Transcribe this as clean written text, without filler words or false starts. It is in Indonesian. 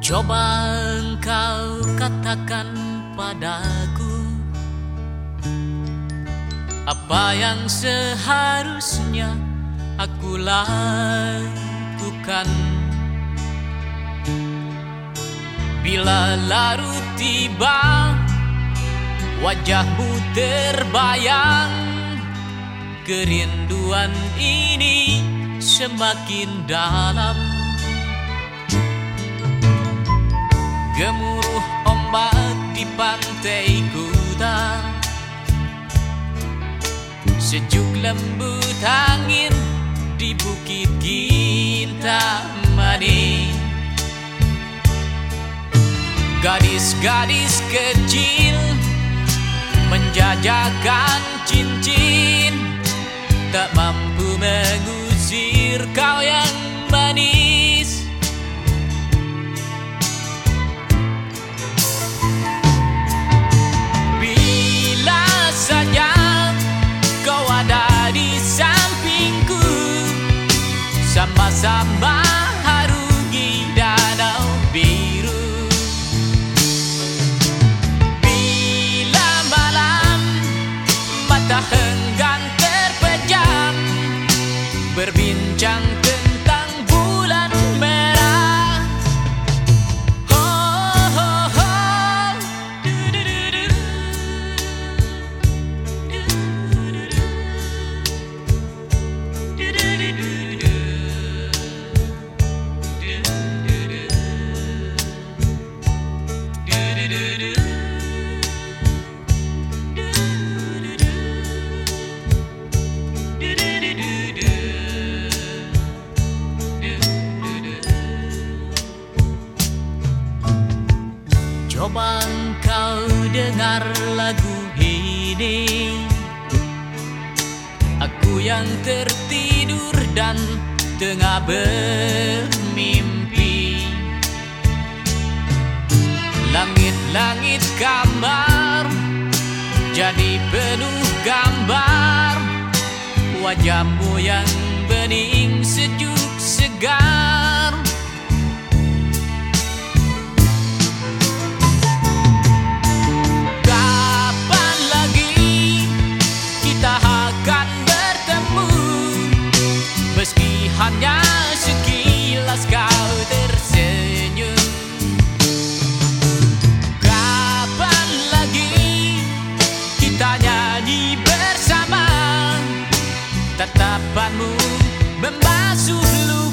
Coba engkau katakan padaku apa yang seharusnya aku lakukan bila larut tiba, wajahmu terbayang, kerinduan ini semakin dalam. Gemuruh ombak di pantai Kuta, sejuk lembut angin di bukit Kintamani. Gadis-gadis kecil menjajakan cincin, tak mampu mengusir kau yang manis. Bila saja kau ada di sampingku, sama-sama harungi danau biru. Bila malam mata enggan terpejam, berbincang tentang bulan merah. Oh, oh, oh. Coba engkau dengar lagu ini, aku yang tertidur dan tengah bermimpi. Langit-langit kamar jadi penuh gambar, wajahmu yang bening sejuk segar. Kapan lagi kita akan bertemu, meski hanya sekilas kau tersenyum? Kapan lagi kita nyanyi bersama, tatapanmu membasuh luka?